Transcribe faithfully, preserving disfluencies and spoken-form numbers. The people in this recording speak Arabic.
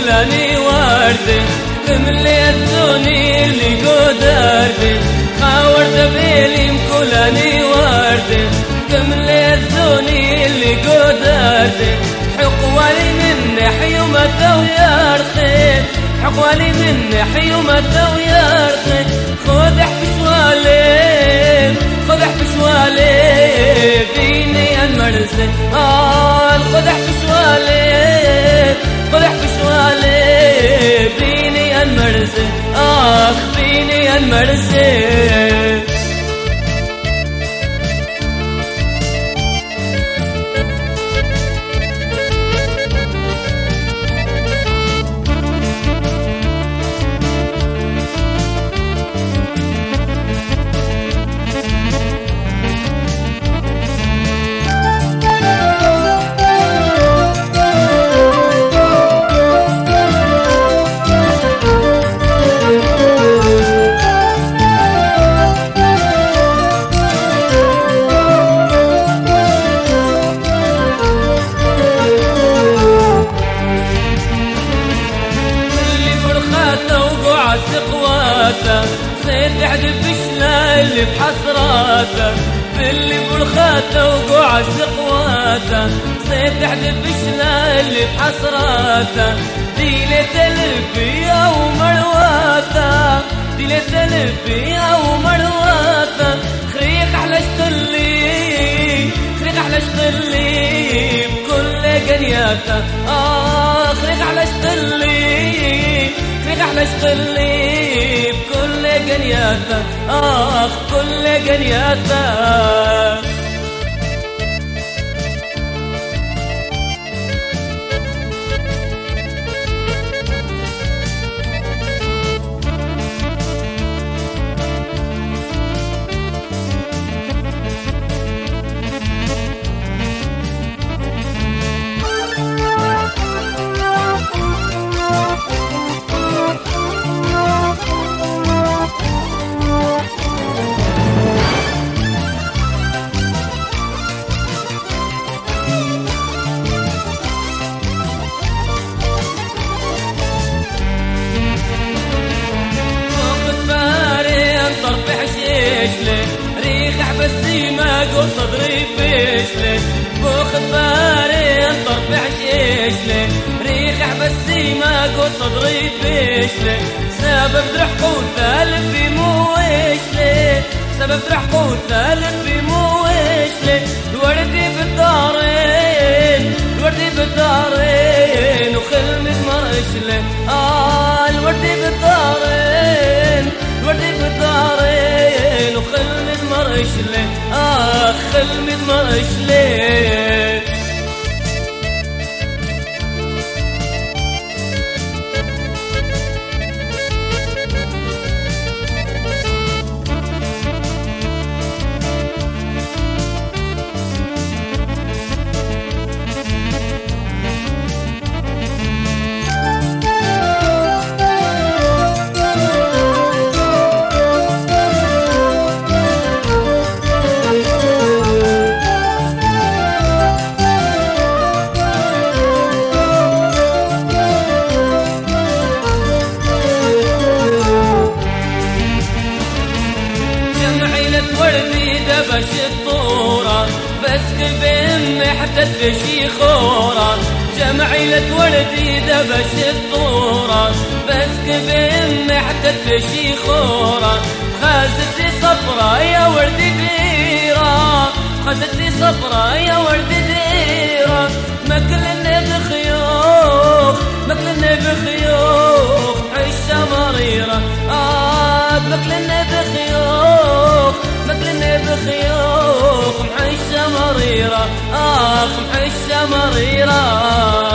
كلاني وردة مليت زوني اللي قدرت خاورت بيلي مكلاني وردة مليت زوني اللي قدرت حقوالي من حيومة ويرخي حقوالي من حيومة ويرخي خذ حبشوالي خذ حبشوالي بيني المرسي آه خذ حبشوالي خذ حبشوالي بيني المرسي آخ بيني المرسي سقواته صيد حدب بشلا اللي بحسراته باللي برخاته وقوع سقواته صيد حدب بشلا اللي بحسراته ديلة البيا ومرواته ديلة البيا ومرواته خريق على شطلي خريق على شطلي بكل قنياته آه خريق على شطلي خريق على شطلي بكل قنياته آه كل قنياته ريخ حبسي ما قول صدري بيشلي بوخ باري انطر بحشيشلي ريخ حبسي ما قول صدري بيشلي سبب درح قوته لبي مويشلي سبب درح قوته لبي مويشلي الوردي بالدارين الوردي بالدارين وخلمي مرشلي آه الوردي بالدارين الوردي بالدارين وخلمي مرشلي آه خلمي مرشلي وردي دبش الطورة بس بأمي حتى تبشي خورة جمعيلة وردي دبش الطورة بس بأمي حتى تبشي خورة خازتي صفرة يا وردي ديرة خازتي صفرة يا وردي ديرة مكلني بخيوخ مكلني بخيوخ عشة مريرة آه مكلني بخيوخ مكلني بخيوخ محشة مريرة آخ محشة مريرة